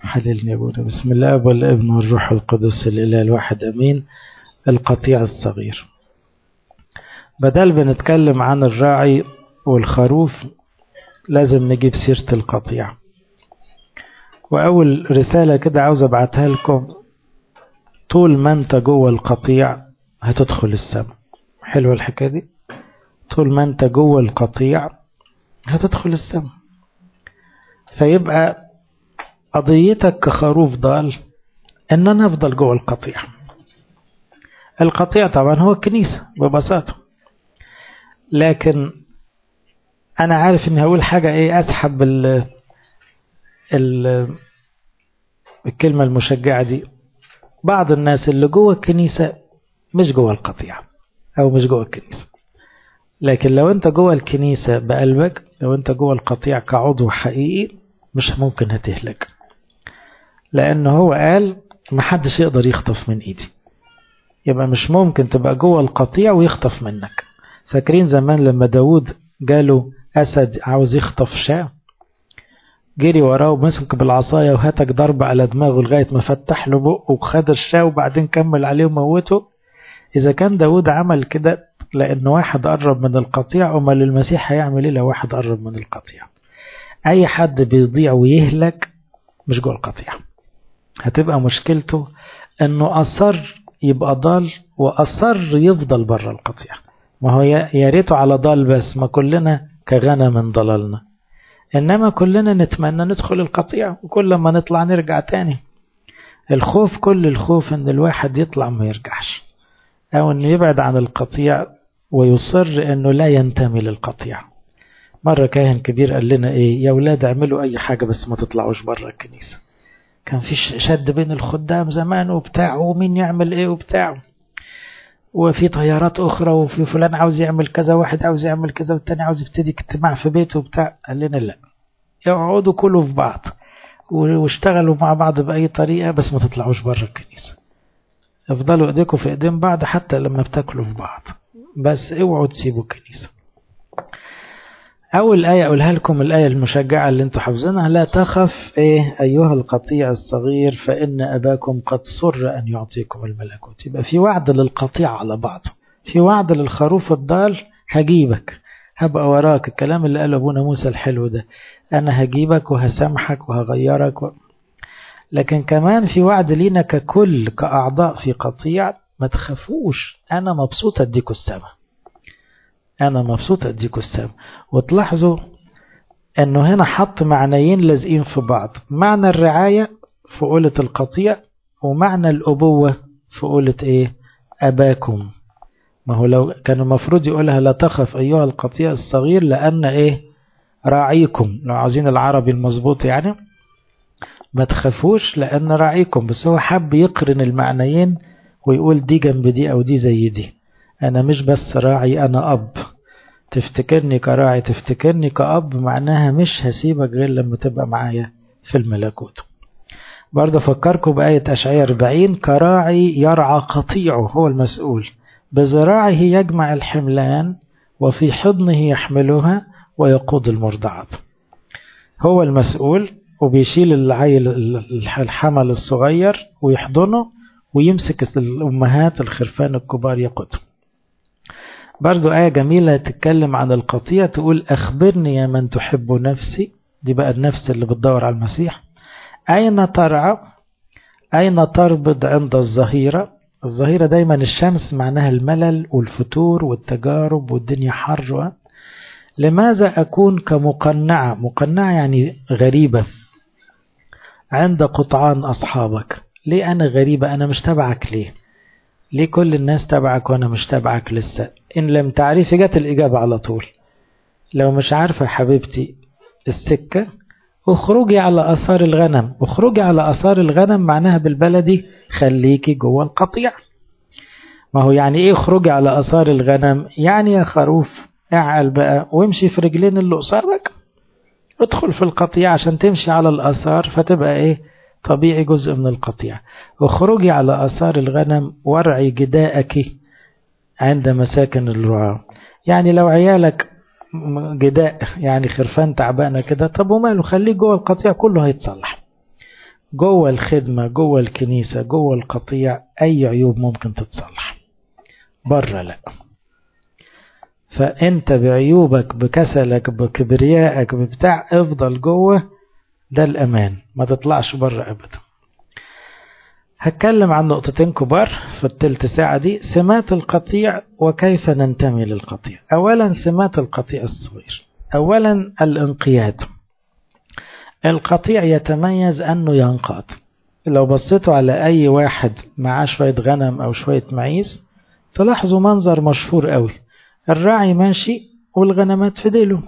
حللني يا ابونا. بسم الله والابن والروح القدس الاله الواحد امين. القطيع الصغير. بدل بنتكلم عن الراعي والخروف لازم نجيب سيرة القطيع. واول رسالة كده عاوز ابعتها لكم: طول ما انت جوه القطيع هتدخل السماء. حلوة الحكاية دي؟ طول ما انت جوه القطيع هتدخل السماء. فيبقى قضيتك كخروف ضال ان انا افضل جوه القطيع. القطيع طبعا هو الكنيسة ببساطة، لكن انا عارف اني هقول حاجة اسحب الكلمة المشجعة دي. بعض الناس اللي جوه الكنيسة مش جوه القطيع او مش جوه الكنيسة، لكن لو انت جوه الكنيسة بقلبك، لو انت جوه القطيع كعضو حقيقي، مش ممكن هتهلك، لانه هو قال محدش يقدر يخطف من ايدي. يبقى مش ممكن تبقى جوه القطيع ويخطف منك. فاكرين زمان لما داود جاله أسد عاوز يخطف شاة، جري وراه ومسك بالعصاية وهتك ضرب على دماغه لغاية ما فتح له بقه وخد الشاة وبعدين كمل عليه وموته. إذا كان داود عمل كده لأن واحد قرب من القطيع، أمال المسيح هيعمل إيه لو واحد قرب من القطيع؟ أي حد بيضيع ويهلك مش جوه القطيع. هتبقى مشكلته أنه أصر يبقى ضال وأصر يفضل بره القطيع. ما هو يا ريته على ضال، بس ما كلنا كغنى من ضلالنا، إنما كلنا نتمنى ندخل القطيع وكل ما نطلع نرجع تاني. الخوف، كل الخوف إن الواحد يطلع ما يرجعش، أو إنه يبعد عن القطيع ويصر إنه لا ينتمي للقطيع. مرة كاهن كبير قال لنا يا ولاد اعملوا أي حاجة بس ما تطلعوش بره الكنيسة. كان في شد بين الخدام زمان وبتاع، ومين يعمل وبتاع، وفي طيارات أخرى، وفي فلان عاوز يعمل كذا، واحد عاوز يعمل كذا، والتاني عاوز يبتدي اجتماع في بيته وبتاع. قال لنا لا، يقعدوا كله في بعض واشتغلوا مع بعض بأي طريقة، بس ما تطلعوش بره الكنيسة. افضلوا ايديكم في ايدين بعض حتى لما بتاكلوا في بعض، بس اوعوا تسيبوا الكنيسة. أول آية أقولها لكم، الآية المشجعة اللي انتوا حافظينها: لا تخف أيها القطيع الصغير فإن أباكم قد سر أن يعطيكم الملكوت. يبقى في وعد للقطيع على بعضه، في وعد للخروف الضال: هجيبك، هبقى وراك. الكلام اللي قاله أبونا موسى الحلو ده، أنا هجيبك وهسامحك وهغيرك لكن كمان في وعد لينا ككل كأعضاء في قطيع: ما تخافوش، أنا مبسوط أديكوا السماء، أنا مبسوط أديكوا السماء. وتلاحظوا أنه هنا حط معنيين لازقين في بعض: معنى الرعاية في قولة القطيع، ومعنى الأبوة في قولة أباكم. ما هو لو كان المفروض يقولها لا تخف أيها القطيع الصغير لأن راعيكم، لو عايزين العربي المظبوط يعني ما تخافوش لأن راعيكم. بس هو حب يقرن المعنيين ويقول دي جنب دي أو دي زي دي. أنا مش بس راعي، أنا أب. تفتكرني كراعي، تفتكرني كأب، معناها مش هسيبك غير لما تبقى معايا في الملكوت. برضه فكركم بآية أشعياء 40: كراعي يرعى قطيعه، هو المسؤول، بذراعه يجمع الحملان وفي حضنه يحملها ويقود المرضعات. هو المسؤول وبيشيل العيل الحمل الصغير ويحضنه ويمسك الأمهات الخرفان الكبار يقودهم. برضو آية جميلة تتكلم عن القطيع، تقول: أخبرني يا من تحب نفسي. دي بقى النفس اللي بتدور على المسيح. أين ترعى؟ أين تربض عند الظهيرة؟ الظهيرة دايما الشمس، معناها الملل والفتور والتجارب والدنيا حر. لماذا أكون كمقنعة؟ مقنعة يعني غريبة عند قطعان أصحابك. ليه أنا غريبة؟ أنا مش تبعك. ليه كل الناس تبعك وأنا مش تبعك لسه؟ إن لم تعرفي، جت الإجابة على طول. لو مش عارفة حبيبتي السكة، اخرجي على أثار الغنم. اخرجي على أثار الغنم معناها بالبلدي خليكي جوه القطيع. ما هو يعني إيه اخرجي على أثار الغنم؟ يعني يا خروف اعقل بقى وامشي في رجلين اللي قصادك، ادخل في القطيع عشان تمشي على الأثار فتبقى طبيعي جزء من القطيع. اخرجي على آثار الغنم وارعي جداءك عند مساكن الرعاة. يعني لو عيالك جداء يعني خرفان تعبانة كده، طب وماله، خليك جوه القطيع كله هيتصلح. جوه الخدمة، جوه الكنيسة، جوه القطيع أي عيوب ممكن تتصلح، بره لا. فأنت بعيوبك بكسلك بكبريائك ببتاع افضل جوه، ده الأمان، ما تطلعش بره أبدا. هتكلم عن نقطتين كبار في التلت ساعة دي، سمات القطيع وكيف ننتمي للقطيع. أولا سمات القطيع الصغير، أولا الانقياد. القطيع يتميز أنه ينقاد. لو بصيتوا على أي واحد معاه شوية غنم أو شوية معيز تلاحظوا منظر مشهور قوي، الراعي ماشي والغنمات في ديله.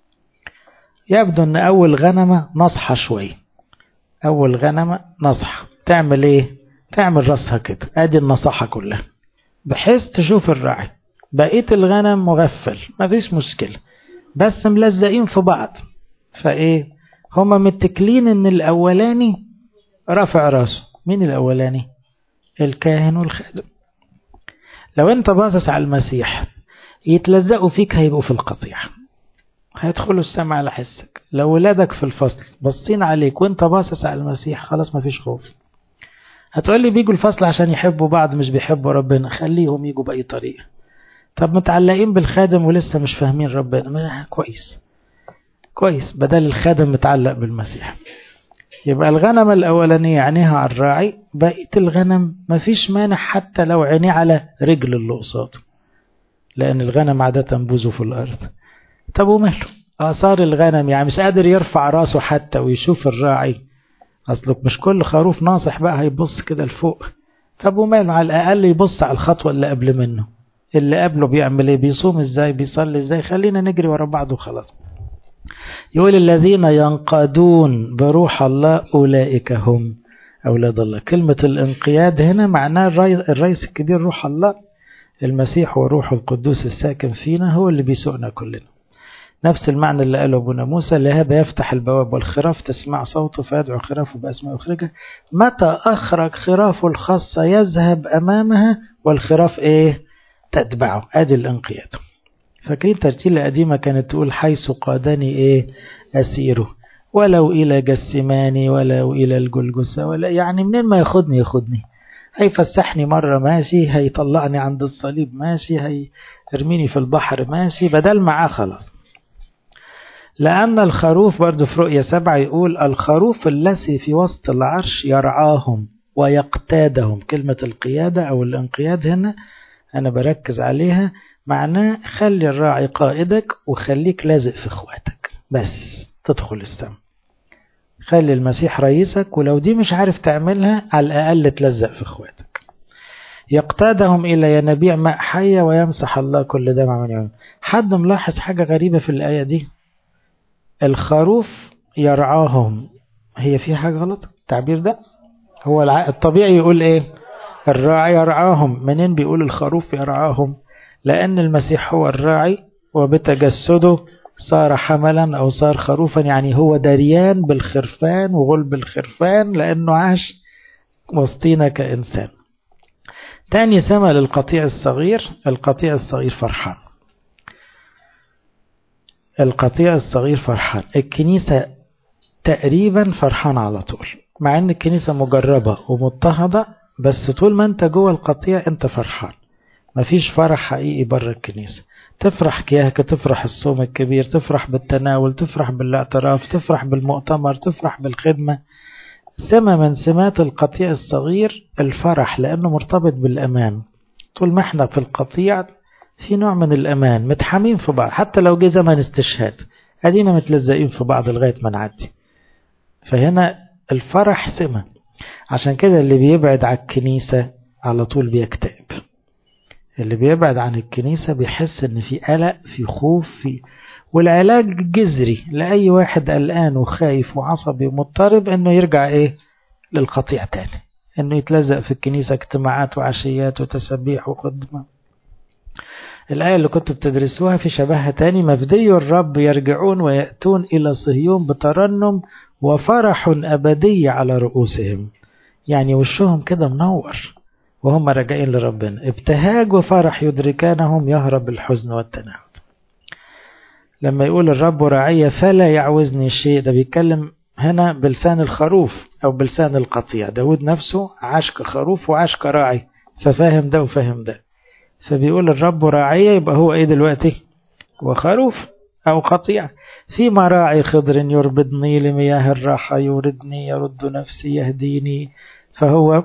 يبدو أن أول غنمة نصحى شوية، أول غنمة نصحى تعمل إيه؟ تعمل رأسها كده، أدي النصاحة كلها بحيث تشوف الراعي. بقية الغنم مغفل مفيش مشكلة، بس ملزقين في بعض. فإيه؟ هما متكلين ان الاولاني رفع راسه. مين الاولاني؟ الكاهن والخادم. لو انت باصص على المسيح يتلزقوا فيك هيبقوا في القطيع، هيدخلوا السماء على حسك. لو ولادك في الفصل باصين عليك وانت باصص على المسيح خلاص مفيش خوف. هتقولي بيجوا الفصل عشان يحبوا بعض مش بيحبوا ربنا، خليهم يجوا بأي طريقة. طب متعلقين بالخادم ولسه مش فاهمين ربنا، كويس بدل الخادم متعلق بالمسيح. يبقى الغنم الأولانية عينيها على الراعي، بقية الغنم مفيش مانع حتى لو عينيه على رجل اللي قصاده، لأن الغنم عادة بوزه في الأرض. طب وماله آثار الغنم، يعني مش قادر يرفع راسه حتى ويشوف الراعي. أصلك مش كل خروف ناصح بقى هيبص كده لفوق. طب وماله، على الأقل يبص على الخطوة اللي قبل منه، اللي قبله بيعمل ايه، بيصوم ازاي، بيصلي ازاي، خلينا نجري ورا بعض وخلاص. يقول الذين ينقادون بروح الله أولئك هم أولاد الله. كلمة الانقياد هنا معناه الرئيس الكبير روح الله، المسيح وروح القدوس الساكن فينا هو اللي بيسوقنا كلنا. نفس المعنى اللي قاله أبونا موسى، لهذا يفتح البواب والخراف تسمع صوته فيدعو خرافه بأسماء يخرجها، متى أخرج خرافه الخاصة يذهب أمامها والخراف إيه تتبعه. أدي الانقياد. فاكرين ترتيل القديمة كانت تقول حيث قادني إيه أسيره، ولو إلى جسماني ولو إلى الجلجسة، ولا يعني منين ما ياخدني، هيفسحني مرة ماشي، هيطلعني عند الصليب ماشي، هيرميني في البحر ماشي، بدل معاه خلاص. لأن الخروف برضو في رؤية 7 يقول الخروف الذي في وسط العرش يرعاهم ويقتادهم. كلمة القيادة أو الانقياد هنا أنا بركز عليها، معناه خلي الراعي قائدك وخليك لازق في اخواتك بس تدخل السماء. خلي المسيح رئيسك، ولو دي مش عارف تعملها على الأقل تلزق في اخواتك. يقتادهم إلى ينابيع ماء حية ويمسح الله كل دمع من يوم. حد ملاحظ حاجة غريبة في الآية دي؟ الخروف يرعاهم، هي في حاجة غلط التعبير ده؟ هو الطبيعي يقول ايه؟ الراعي يرعاهم. منين بيقول الخروف يرعاهم؟ لأن المسيح هو الراعي وبتجسده صار حملا أو صار خروفا، يعني هو دريان بالخرفان وغلب الخرفان لأنه عاش وسطينا كإنسان. تاني سمة للقطيع الصغير، القطيع الصغير فرحان. القطيع الصغير فرحان. الكنيسة تقريبا فرحان على طول، مع ان الكنيسة مجربة ومضطهدة، بس طول ما انت جوه القطيع انت فرحان. مفيش فرح حقيقي بره الكنيسة. تفرح كياكة، تفرح الصوم الكبير، تفرح بالتناول، تفرح بالاعتراف، تفرح بالمؤتمر، تفرح بالخدمة. سمة من سمات القطيع الصغير الفرح، لأنه مرتبط بالأمان. طول ما احنا في القطيع في نوع من الأمان، متحامين في بعض، حتى لو جه زمن استشهاد أدينا متلزقين في بعض لغاية ما نعدي. فهنا الفرح سمة. عشان كده اللي بيبعد عن الكنيسة على طول بيكتئب. اللي بيبعد عن الكنيسة بيحس ان في قلق، في خوف، والعلاج جذري لأي واحد قلقان وخايف وعصبي ومضطرب انه يرجع ايه للقطيع تاني، انه يتلزق في الكنيسة اجتماعات وعشيات وتسبيح وخدمة. الآية اللي كنتوا بتدرسوها في شبهها تاني، مفدي الرب يرجعون ويأتون إلى صهيون بترنم وفرح أبدي على رؤوسهم. يعني وشهم كده منور وهم راجعين لربنا، ابتهاج وفرح يدركانهم يهرب الحزن والتناعد. لما يقول الرب راعي فلا يعوزني شيء، ده بيتكلم هنا بلسان الخروف أو بلسان القطيع. داود نفسه عاش كخروف وعاش كراعي، ففاهم ده وفاهم ده. فبيقول الرب راعية، يبقى هو ايه دلوقتي؟ وخروف أو قطيع. في مراعي خضر يربضني، لمياه الراحة يوردني، يرد نفسي يهديني. فهو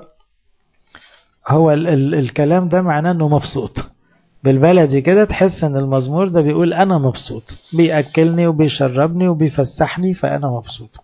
الكلام ده معناه انه مبسوط. بالبلدي كده تحس ان المزمور ده بيقول انا مبسوط، بيأكلني وبيشربني وبيفسحني، فانا مبسوط.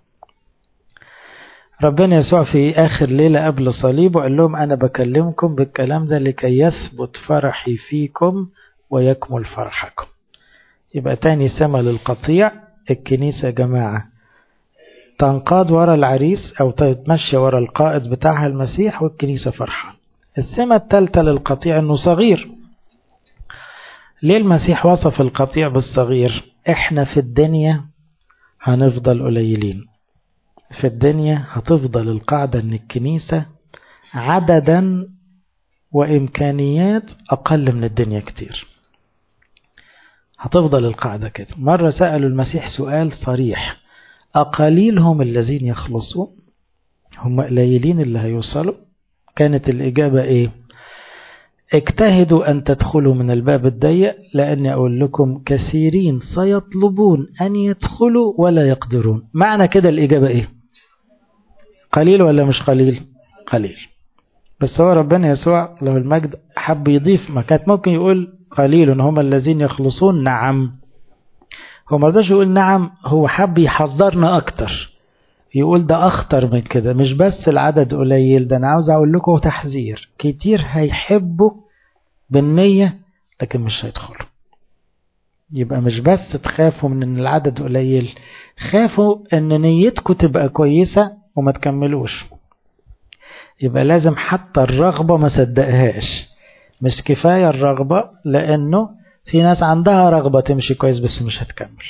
ربنا يسوع في آخر ليلة قبل صليبه قال لهم أنا بكلمكم بالكلام ده لكي يثبت فرحي فيكم ويكمل فرحكم. يبقى تاني سمة للقطيع. الكنيسة جماعة تنقاد ورا العريس أو تتمشي ورا القائد بتاعها المسيح، والكنيسة فرحان. السمة الثالثة للقطيع أنه صغير. ليه المسيح وصف القطيع بالصغير؟ إحنا في الدنيا هنفضل قليلين، في الدنيا هتفضل القاعدة أن الكنيسة عددا وإمكانيات أقل من الدنيا كتير. هتفضل القاعدة كده. مرة سألوا المسيح سؤال صريح: أقليل هم الذين يخلصون؟ هم قليلين اللي هيوصلوا؟ كانت الإجابة إيه؟ اجتهدوا أن تدخلوا من الباب الضيق، لأني أقول لكم كثيرين سيطلبون أن يدخلوا ولا يقدرون. معنى كده الإجابة إيه؟ قليل ولا مش قليل؟ قليل. بس هو ربنا يسوع له المجد حب يضيف، ما كانت ممكن يقول قليل هم الذين يخلصون. نعم، هو ما رضاش يقول نعم، هو حب يحذرنا أكتر، يقول ده أخطر من كده. مش بس العدد قليل، ده أنا عاوز أقول لكم تحذير: كتير هيحبوا بالنية لكن مش هيدخلوا. يبقى مش بس تخافوا من ان العدد قليل، خافوا ان نيتكم تبقى كويسة وما تكملوش. يبقى لازم حتى الرغبة ما صدقهاش. مش كفاية الرغبة، لانه في ناس عندها رغبة تمشي كويس بس مش هتكمل.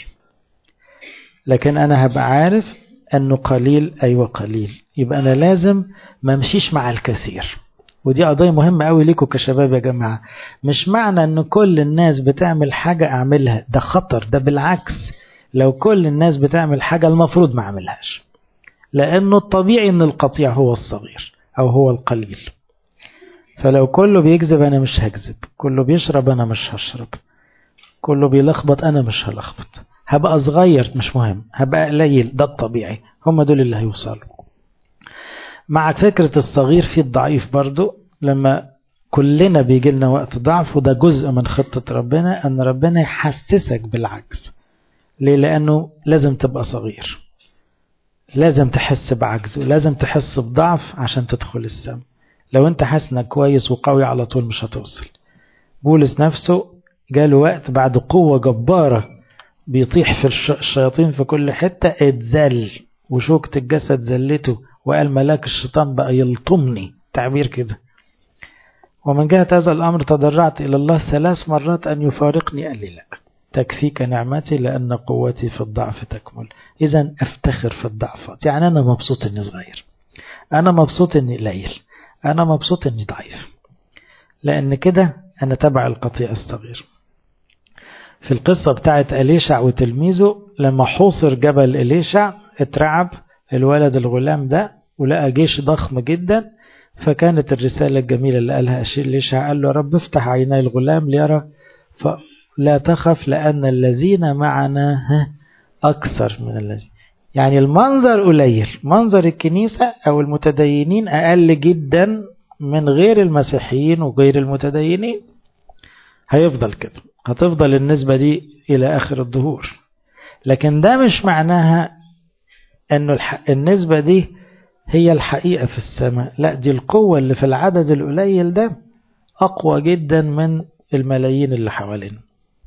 لكن انا هبقى عارف انه قليل، ايوه قليل، يبقى انا لازم ما امشيش مع الكثير. ودي قضية مهمة قوي ليكم كشباب يا جماعة. مش معنى ان كل الناس بتعمل حاجة اعملها، ده خطر. ده بالعكس، لو كل الناس بتعمل حاجة المفروض ما اعملهاش، لانه الطبيعي ان القطيع هو الصغير او هو القليل. فلو كله بيكذب انا مش هكذب، كله بيشرب انا مش هشرب، كله بيلخبط انا مش هلخبط. هبقى صغير مش مهم، هبقى قليل، ده الطبيعي. هم دول اللي هيوصلوا. مع فكرة الصغير في الضعيف برضو، لما كلنا بيجي لنا وقت ضعف، وده جزء من خطة ربنا، أن ربنا يحسسك بالعجز. ليه؟ لأنه لازم تبقى صغير، لازم تحس بعجز، ولازم تحس بضعف عشان تدخل السماء. لو انت حاسس انك كويس وقوي على طول مش هتوصل. بولس نفسه جاله وقت بعد قوة جبارة بيطيح في الشياطين في كل حتة، اتذل وشوكة الجسد زلته، وقال ملاك الشيطان بقى يلطمني، تعبير كده. ومن جهة هذا الأمر تضرعت إلى الله 3 مرات أن يفارقني، قال لي لا، تكفيك نعمتي لأن قوتي في الضعف تكمل. إذن أفتخر في الضعفات. يعني أنا مبسوط أني صغير، أنا مبسوط أني قليل، أنا مبسوط أني ضعيف، لأن كده أنا تبع القطيع الصغير. في القصة بتاعت إليشع وتلميذه، لما حوصر جبل إليشع اترعب الولد الغلام ده ولقى جيش ضخم جدا. فكانت الرسالة الجميلة اللي قالها إليشع، قال له رب افتح عيني الغلام ليرى، فلا تخف لأن الذين معنا أكثر من الذين. يعني المنظر قليل، منظر الكنيسة أو المتدينين أقل جدا من غير المسيحيين وغير المتدينين. هيفضل كده، هتفضل النسبة دي إلى آخر الدهور. لكن ده مش معناها أنه النسبة دي هي الحقيقة في السماء. لا، دي القوة اللي في العدد القليل ده أقوى جدا من الملايين اللي حوالينا.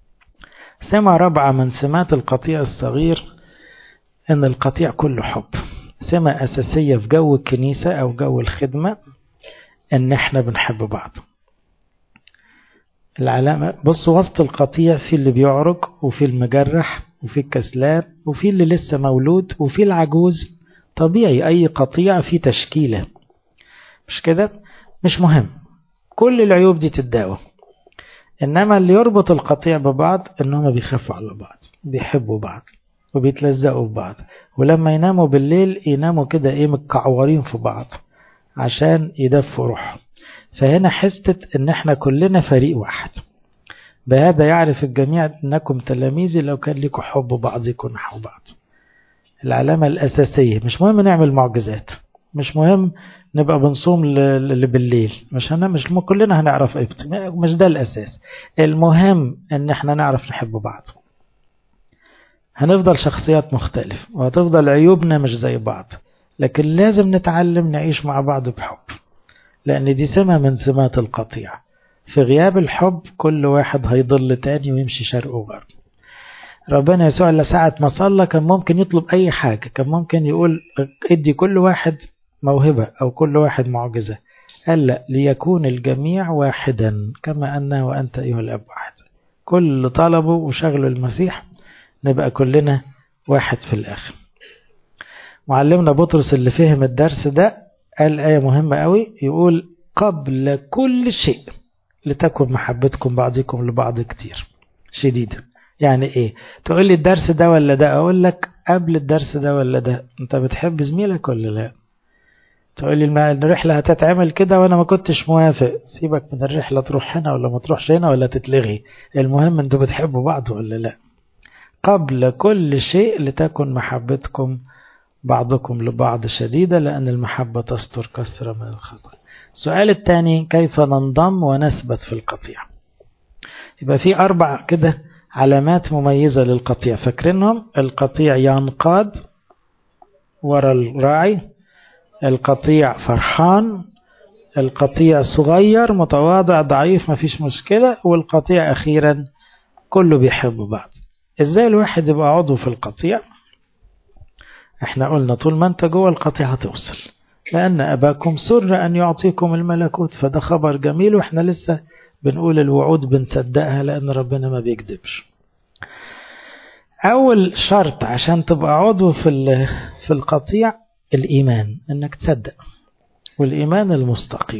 سمة رابعة من سمات القطيع الصغير، أن القطيع كله حب. سمة أساسية في جو الكنيسة أو جو الخدمة، أن احنا بنحب بعض. العلامة بص، وسط القطيع في اللي بيعرج، وفي المجرح، وفي الكسلان، وفي اللي لسه مولود، وفي العجوز. طبيعي أي قطيع في تشكيلة، مش كده؟ مش مهم، كل العيوب دي تتداوى. إنما اللي يربط القطيع ببعض إنهم بيخافوا على بعض، بيحبوا بعض، وبيتلزقوا ببعض، ولما يناموا بالليل يناموا كده متكعورين في بعض عشان يدفوا روحهم. فهنا حسة ان احنا كلنا فريق واحد. بهذا يعرف الجميع انكم تلاميذي لو كان لكم حب بعضكم نحو بعض. العلامة الأساسية. مش مهم نعمل معجزات، مش مهم نبقى بنصوم بالليل، مش كلنا هنعرف مش ده الأساس. المهم ان احنا نعرف نحب بعض. هنفضل شخصيات مختلفة وهتفضل عيوبنا مش زي بعض، لكن لازم نتعلم نعيش مع بعض بحب، لأن دي سمة من سمات القطيع. في غياب الحب كل واحد هيضل تاني ويمشي شرق وغرب. ربنا يسوع لساعة ما صلى كان ممكن يطلب أي حاجة، كان ممكن يقول ادي كل واحد موهبة أو كل واحد معجزة. قال لا، ليكون الجميع واحدا كما أنا وأنت أيها الأب واحد. كل طلبه وشغله المسيح نبقى كلنا واحد في الآخر. معلمنا بطرس اللي فهم الدرس ده قال آية مهمة قوي، يقول قبل كل شيء لتكن محبتكم بعضكم لبعض كتير شديدة. يعني ايه؟ تقول لي الدرس ده ولا ده؟ اقول لك قبل الدرس ده ولا ده؟ انت بتحب زميلك ولا لا؟ تقول لي الرحلة هتتعمل كده وانا ما كنتش موافق. سيبك من الرحلة، تروح هنا ولا ما تروحش هنا ولا تتلغي، المهم انتوا بتحبوا بعض ولا لا. قبل كل شيء لتكن محبتكم بعضكم لبعض شديدة، لأن المحبة تستر كثرة من الخطأ. السؤال الثاني، كيف ننضم ونثبت في القطيع؟ يبقى في 4 كده علامات مميزة للقطيع، فاكرينهم؟ القطيع ينقاد ورا الراعي، القطيع فرحان، القطيع صغير متواضع ضعيف مفيش مشكلة، والقطيع أخيرا كله بيحب بعض. إزاي الواحد يبقى عضو في القطيع؟ احنا قلنا طول ما انت جوه القطيع هتوصل، لأن أباكم سر أن يعطيكم الملكوت. فده خبر جميل، وإحنا لسه بنقول الوعود بنصدقها لأن ربنا ما بيكذبش. أول شرط عشان تبقى عضو في القطيع الإيمان، إنك تصدق، والإيمان المستقيم.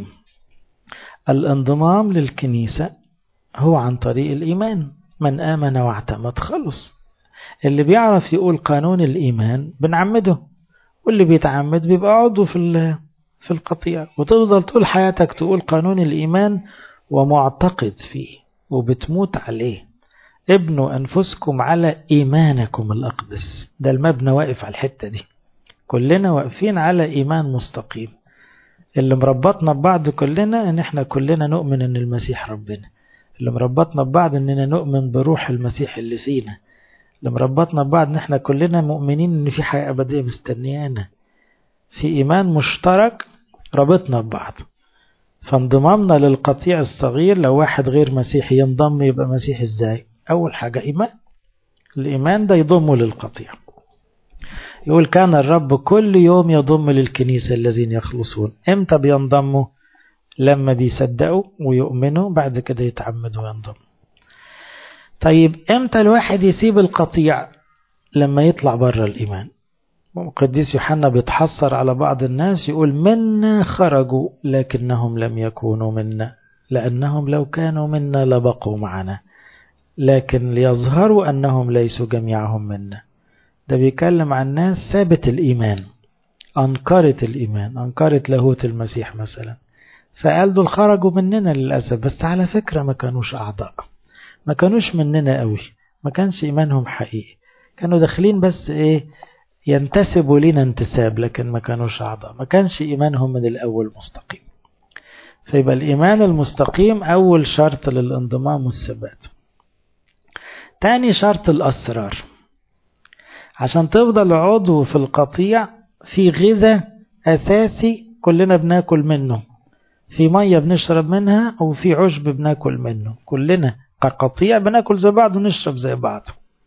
الانضمام للكنيسة هو عن طريق الإيمان. من آمن واعتمد خلص. اللي بيعرف يقول قانون الإيمان بنعمده، واللي بيتعمد بيبقى عضو في القطيع، وتفضل طول حياتك تقول قانون الإيمان ومعتقد فيه وبتموت عليه. ابنوا أنفسكم على إيمانكم الأقدس. ده المبنى واقف على الحتة دي، كلنا واقفين على إيمان مستقيم. اللي مربطنا ببعض كلنا ان احنا كلنا نؤمن ان المسيح ربنا. اللي مربطنا ببعض اننا نؤمن بروح المسيح اللي فينا. اللي مربطنا ببعض ان احنا كلنا مؤمنين ان في حياة أبدية مستنيانا. في إيمان مشترك ربطنا ببعض. فانضمامنا للقطيع الصغير، لو واحد غير مسيحي ينضم يبقى مسيحي ازاي؟ أول حاجة إيمان. الإيمان ده يضمه للقطيع. يقول كان الرب كل يوم يضم للكنيسة الذين يخلصون. امتى بينضموا؟ لما بيصدقوا ويؤمنوا، بعد كده يتعمدوا وينضموا. طيب امتى الواحد يسيب القطيع؟ لما يطلع بره الإيمان. قديس يوحنا بيتحسر على بعض الناس، يقول منا خرجوا لكنهم لم يكونوا منا، لأنهم لو كانوا منا لبقوا معنا، لكن ليظهروا أنهم ليسوا جميعهم منا. ده بيكلم عن ناس سابت الإيمان، أنكرت الإيمان، أنكرت لاهوت المسيح مثلا، فقال دول خرجوا مننا للأسف، بس على فكرة ما كانوش أعضاء، ما كانوش مننا قوي، ما كانش إيمانهم حقيقي، كانوا داخلين بس ينتسبوا لنا انتساب، لكن ما كانوش أعضاء، ما كانش إيمانهم من الأول مستقيم. فيبقى الإيمان المستقيم أول شرط للانضمام والثبات. تاني شرط الأسرار. عشان تفضل عضو في القطيع، في غذاء أساسي كلنا بناكل منه، في مية بنشرب منها، وفي عشب بناكل منه، كلنا كقطيع بناكل زي بعض ونشرب زي بعض.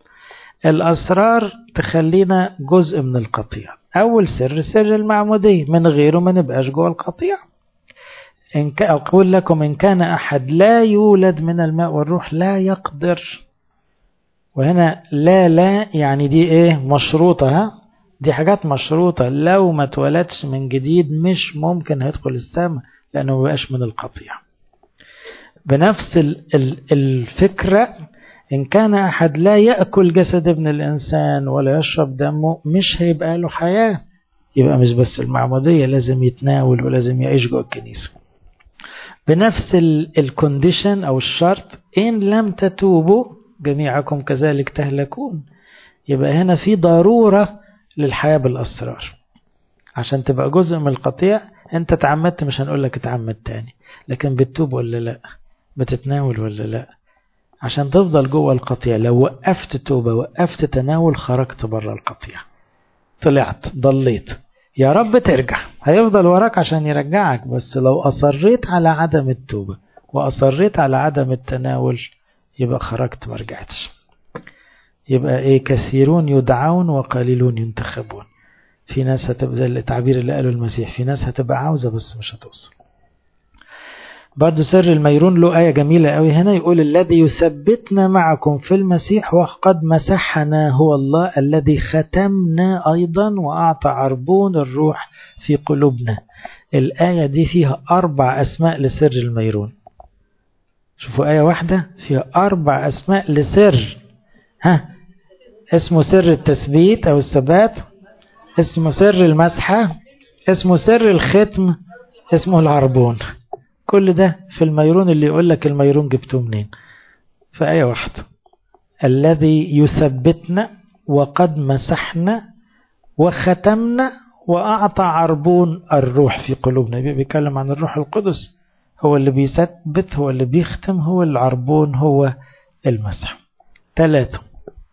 الأسرار تخلينا جزء من القطيع. أول سر المعمودية، من غيره ما نبقاش جوه القطيع. أقول لكم إن كان أحد لا يولد من الماء والروح لا يقدر. وهنا لا يعني دي مشروطة، دي حاجات مشروطة. لو ما اتولدش من جديد مش ممكن هيدخل السماء، لأنه ما بقاش من القطيع. بنفس الفكرة إن كان أحد لا يأكل جسد ابن الإنسان ولا يشرب دمه مش هيبقى له حياة. يبقى مش بس المعمودية، لازم يتناول ولازم يعيش جوه الكنيسة بنفس الكونديشن أو الشرط، إن لم تتوبوا جميعكم كذلك تهلكون. يبقى هنا في ضرورة للحياة بالأسرار عشان تبقى جزء من القطيع. أنت تعمدت، مش هنقول لك اتعمد تاني، لكن بتتوب ولا لا، بتتناول ولا لا، عشان تفضل جوه القطيع. لو وقفت توبة وقفت تناول خرجت بره القطيع، طلعت ضليت، يا رب ترجع، هيفضل وراك عشان يرجعك. بس لو أصريت على عدم التوبة وأصريت على عدم التناول يبقى خرجت ما رجعتش. يبقى ايه؟ كثيرون يدعون وقليلون ينتخبون. في ناس هتبقى زي التعبير اللي قاله المسيح، في ناس هتبقى عاوزة بس مش هتوصل. برضو سر الميرون له آية جميلة قوي هنا، يقول الذي يثبتنا معكم في المسيح وقد مسحنا هو الله الذي ختمنا أيضا وأعطى عربون الروح في قلوبنا. الآية دي فيها 4 أسماء لسر الميرون. شوفوا آية واحدة فيها 4 أسماء لسر. اسمه سر التثبيت أو الثبات، اسمه سر المسحة، اسمه سر الختم، اسمه العربون. كل ده في الميرون اللي يقول لك الميرون جبته منين؟ في آية واحدة. الذي يثبتنا وقد مسحنا وختمنا وأعطى عربون الروح في قلوبنا. بيتكلم عن الروح القدس، هو اللي بيثبت، هو اللي بيختم، هو العربون، هو المسح. 3.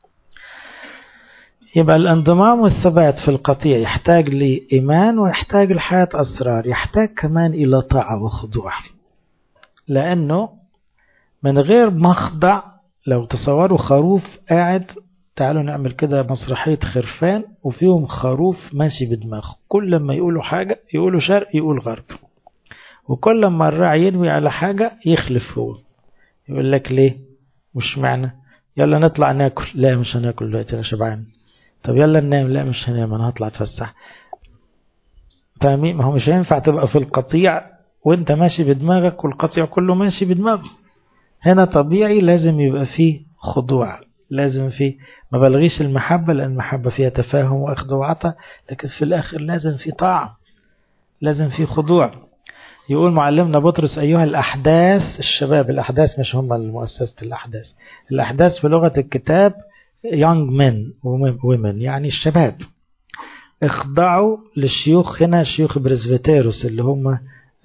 يبقى الانضمام والثبات في القطيع يحتاج لإيمان ويحتاج لحياة أسرار، يحتاج كمان إلى طاعة وخضوع. لأنه من غير مخضع، لو تصوروا خروف قاعد، تعالوا نعمل كده مسرحية خرفان وفيهم خروف ماشي بدماغه، كل ما يقولوا حاجة يقولوا شرق يقول غرب، وكل ما الراعي ينوي على حاجة يخلف هو. يقول لك ليه؟ مش معنى يلا نطلع ناكل، لا مش هناكل دلوقتي انا شبعان. طب يلا ننام، لا مش هنام انا هطلع اتفسح. فاهمين؟ ما هو مش هينفع تبقى في القطيع وانت ماشي بدماغك والقطيع كله ماشي بدماغه. هنا طبيعي لازم يبقى فيه خضوع، لازم فيه، ما بلغيش المحبة لأن المحبة فيها تفاهم وأخذ وعطاء، لكن في الآخر لازم فيه طاعة، لازم فيه خضوع. يقول معلمنا بطرس أيها الأحداث، الشباب، الأحداث مش هم المؤسسة الأحداث، الأحداث في لغة الكتاب young men women يعني الشباب، اخضعوا للشيوخ. هنا شيوخ بريسبيتيروس اللي هم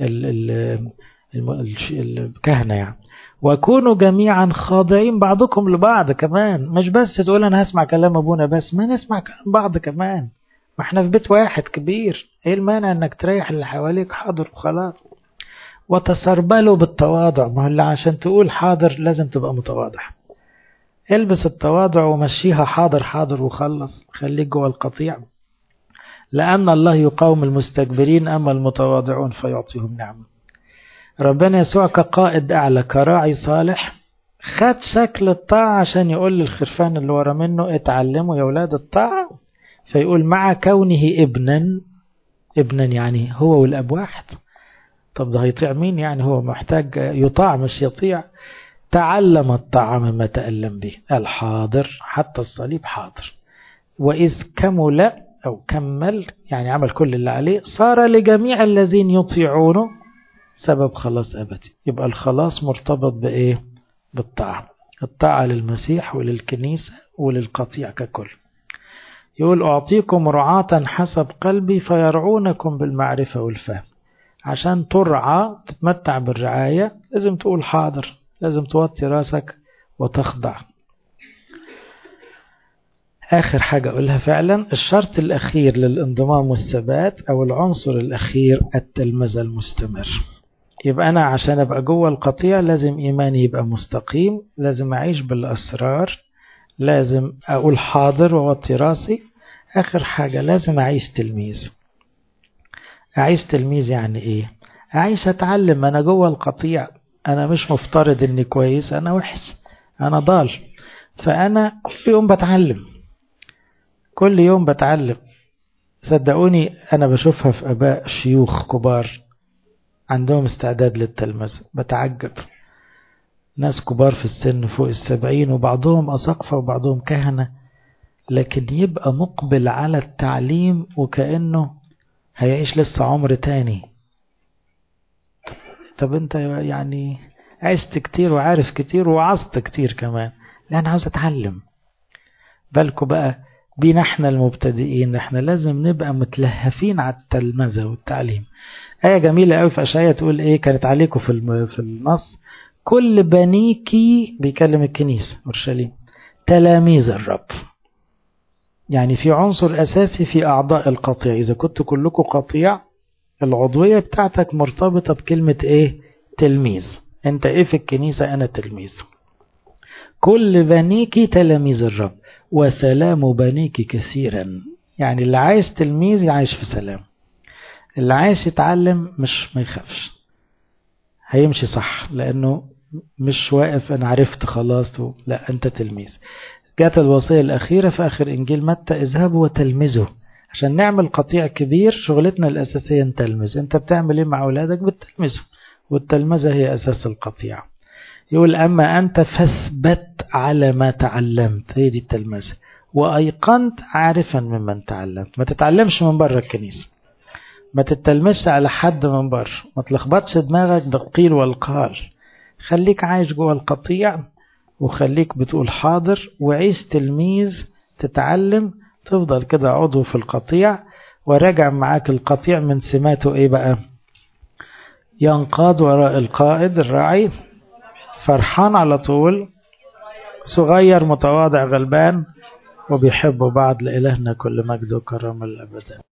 الكهنة يعني، وكونوا جميعا خاضعين بعضكم لبعض. كمان مش بس تقول أنا هسمع كلام أبونا بس، ما نسمع كلام بعض كمان، ما احنا في بيت واحد كبير، ايه المانع انك تريح اللي حواليك؟ حاضر وخلاص. وتسربلوا بالتواضع، ما هو اللي عشان تقول حاضر لازم تبقى متواضع. البس التواضع ومشيها حاضر حاضر وخلص، خليك جوه القطيع. لأن الله يقاوم المستكبرين أما المتواضعون فيعطيهم نعمة. ربنا يسوع كقائد أعلى كراعي صالح خد شكل الطاعة عشان يقول للخرفان اللي ورا منه اتعلموا يا ولاد الطاعة. فيقول مع كونه ابنا يعني هو والأب واحد. طب ده هيطيع مين يعني؟ هو محتاج يطاع مش يطيع. تعلم الطاعة مما تألم به، الحاضر حتى الصليب حاضر. وإذ كمل أو كمل يعني عمل كل اللي عليه، صار لجميع الذين يطيعونه سبب خلاص أبدي. يبقى الخلاص مرتبط بإيه؟ بالطاعة، الطاعة للمسيح وللكنيسة وللقطيع ككل. يقول أعطيكم رعاة حسب قلبي فيرعونكم بالمعرفة والفهم. عشان ترعى تتمتع بالرعاية لازم تقول حاضر، لازم توطي راسك وتخضع. آخر حاجة أقولها فعلا، الشرط الأخير للانضمام والثبات أو العنصر الأخير التلمذة المستمر. يبقى أنا عشان أبقى جوه القطيع لازم إيماني يبقى مستقيم، لازم أعيش بالأسرار، لازم أقول حاضر ووطي راسي. آخر حاجة لازم أعيش تلميذ. أعيش تلميذ يعني إيه؟ أعيش أتعلم. أنا جوه القطيع، أنا مش مفترض إني كويس، أنا وحش، أنا ضال، فأنا كل يوم بتعلم، كل يوم بتعلم. صدقوني أنا بشوفها في أباء شيوخ كبار عندهم استعداد للتلمذة، بتعجب. ناس كبار في السن فوق 70 وبعضهم أساقفة وبعضهم كهنة، لكن يبقى مقبل على التعليم وكأنه هيعيش لسه عمر تاني. طب انت يعني عشت كتير وعارف كتير وعظت كتير كمان، لا انا عاوز اتعلم. بالكوا بقى بينا احنا المبتدئين، احنا لازم نبقى متلهفين على التلمذة والتعليم. آية جميلة قوي في أشعياء تقول ايه، كانت عليكم في النص: كل بنيكي، بيكلم الكنيسة أورشليم، تلاميذ الرب. يعني في عنصر أساسي في أعضاء القطيع، إذا كنت كلكم قطيع العضوية بتاعتك مرتبطة بكلمة ايه؟ تلميذ. انت ايه في الكنيسة؟ انا تلميذ. كل بنيكي تلاميذ الرب وسلام بنيكي كثيرا. يعني اللي عايز تلميذ يعيش في سلام، اللي عايز يتعلم مش ما يخافش، هيمشي صح، لانه مش واقف انا عرفت خلاص لا، انت تلميذ. جات الوصية الأخيرة في آخر إنجيل متى: اذهبوا وتلمذوا. عشان نعمل قطيع كبير شغلتنا الأساسية نتلمذ. أنت بتعمل إيه مع أولادك؟ بتلمذوا، والتلمذة هي أساس القطيع. يقول: أما أنت فاثبت على ما تعلمت، هي دي التلمذة، وأيقنت عارفا ممن تعلمت. ما تتعلمش من بره الكنيسة، ما تتلمسش على حد من بره، ما تلخبطش دماغك بالقيل والقال. خليك عايش جوه القطيع، وخليك بتقول حاضر، وعيش تلميذ تتعلم، تفضل كده عضو في القطيع. وراجع معاك القطيع من سماته ايه بقى؟ ينقاد وراء القائد الراعي، فرحان على طول، صغير متواضع غلبان، وبيحبوا بعض. لإلهنا كل مجد وكرم الأبد.